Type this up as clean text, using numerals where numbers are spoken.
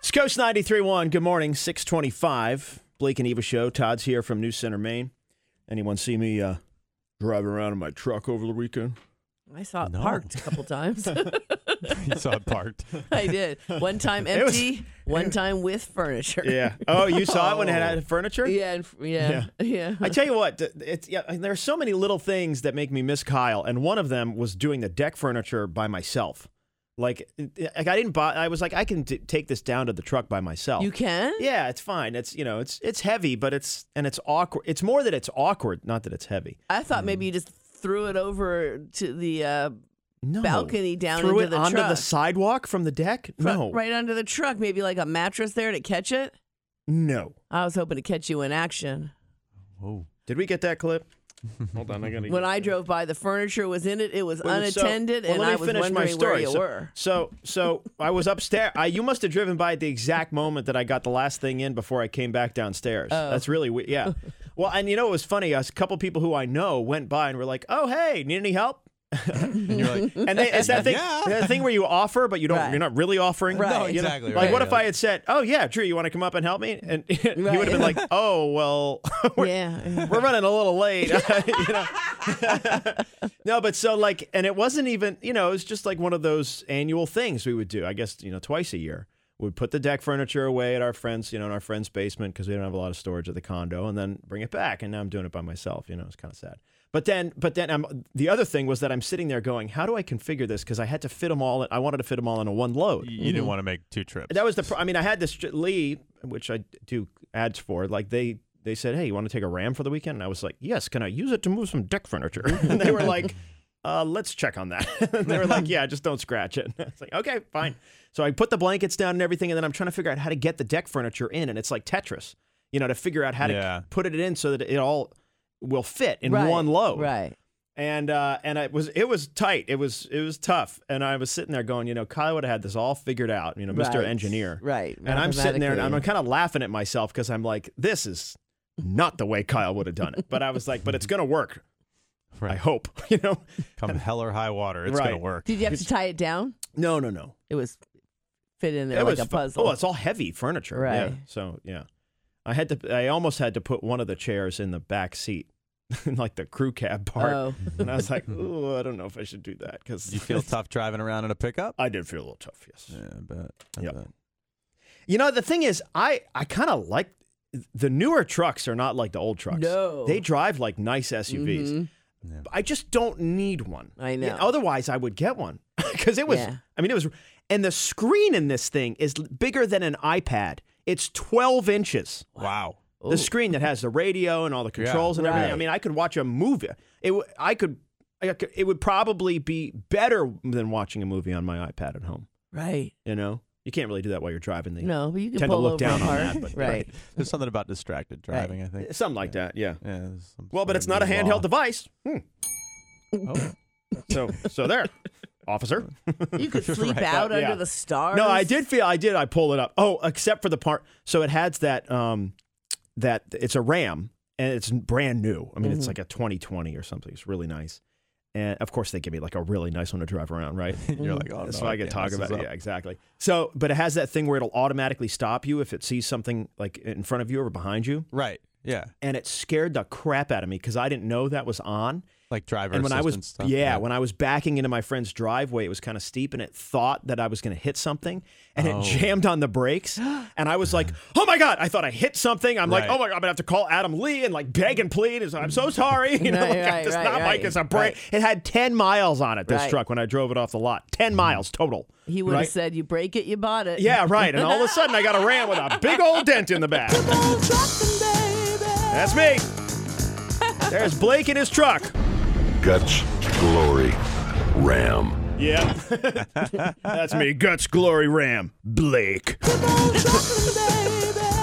It's Coast 93.1. Good morning, 625. Blake and Eva show. Todd's here from New Center, Maine. Anyone see me driving around in my truck over the weekend? I saw it parked a couple times. You saw it parked. I did. One time empty, one time with furniture. Yeah. Oh, you saw it when it had furniture? Yeah. I tell you what, there are so many little things that make me miss Kyle, and one of them was doing the deck furniture by myself. Like I didn't buy. I was like, I can take this down to the truck by myself. You can? Yeah, it's fine. It's it's heavy, but it's awkward. It's more that it's awkward, not that it's heavy. I thought maybe you just threw it over to the balcony down Threw into it the onto truck. the sidewalk from the deck? No. Right under the truck. Maybe like a mattress there to catch it? No. I was hoping to catch you in action. Whoa. Did we get that clip? Hold on, I gotta. When I drove by, the furniture was in it. It was unattended, and I was wondering where you were. So I was upstairs. You must have driven by at the exact moment that I got the last thing in before I came back downstairs. Oh. That's really weird. Yeah. Well, and it was funny. A couple people who I know went by and were like, "Oh, hey, need any help?" And you're like, And it's that thing, Yeah. that thing where you offer, but you don't. Right. You're not really offering. Right. No, You know? exactly, Like, right. what if I had said, "Oh yeah, Drew, you want to come up and help me?" And he would have been like, "Oh well, Yeah. we're running a little late." You know? No, but so like, and it wasn't even, it was just like one of those annual things we would do. I guess, twice a year. We'd put the deck furniture away at our friends, in our friend's basement because we don't have a lot of storage at the condo, and then bring it back. And now I'm doing it by myself. It's kind of sad. But then the other thing was that I'm sitting there going, how do I configure this? Because I had to fit them all. I wanted to fit them all into one load. You didn't want to make two trips. That was I had this Lee, which I do ads for. Like they said, hey, you want to take a Ram for the weekend? And I was like, yes. Can I use it to move some deck furniture? And they were like, let's check on that. And they were like, yeah, just don't scratch it. I was like, okay, fine. So I put the blankets down and everything, and then I'm trying to figure out how to get the deck furniture in, and it's like Tetris, to figure out how to put it in so that it all will fit in one load. Right. And it was tight. It was tough. And I was sitting there going, Kyle would have had this all figured out, Mr. Right. Engineer. Right. And I'm sitting there and I'm kind of laughing at myself because I'm like, this is not the way Kyle would have done it. But I was like, but it's going to work. Right. I hope, Come hell or high water, it's Right. going to work. Did you have to tie it down? No. It was fit in there It like was a puzzle. Oh, it's all heavy furniture. Right. Yeah. So, yeah. I almost had to put one of the chairs in the back seat, like the crew cab part. Oh. And I was like, oh, I don't know if I should do that. Because You feel tough driving around in a pickup? I did feel a little tough, yes. Yeah, I bet. I Yep. bet. The thing is, I kind of like the newer trucks are not like the old trucks. No. They drive like nice SUVs. Mhm. Yeah. I just don't need one. I know. Otherwise, I would get one because it was. Yeah. It was, and the screen in this thing is bigger than an iPad. It's 12 inches. Wow. The screen that has the radio and all the controls and everything. Right. I could watch a movie. It would probably be better than watching a movie on my iPad at home. Right. You can't really do that while you're driving. No, but you can tend to pull look over down on hard. that, but- right. There's something about distracted driving, I think. Something like that. Yeah. Yeah, there's some Well, but sort it's of not a new handheld law. device. Oh. So there, officer. You could sleep Right. out Yeah. under the stars. No, I did. I pulled it up. Oh, except for the part. So it has that. That it's a Ram and it's brand new. It's like a 2020 or something. It's really nice. And of course, they give me like a really nice one to drive around, right? You're like, oh, no. So I can can't talk mess about this it. up. Yeah, exactly. So, but it has that thing where it'll automatically stop you if it sees something like in front of you or behind you. Right. Yeah. And it scared the crap out of me because I didn't know that was on. Like driver And when I was, assistance stuff. when I was backing into my friend's driveway, it was kind of steep, and it thought that I was going to hit something, and it jammed on the brakes, and I was like, "Oh my god!" I thought I hit something. I'm like, Right. "Oh my god!" I'm gonna have to call Adam Lee and like beg and plead. I'm so sorry. Right, right, it's right, not like right. it's a brake. It had 10 miles on it. This Right. truck when I drove it off the lot, 10 miles total. He would have right? said, "You break it, you bought it." Yeah, right. And all of a sudden, I got a Ram with a big old dent in the back. That's me. There's Blake in his truck. Guts, glory, Ram. Yeah. That's me. Guts, glory, Ram. Blake.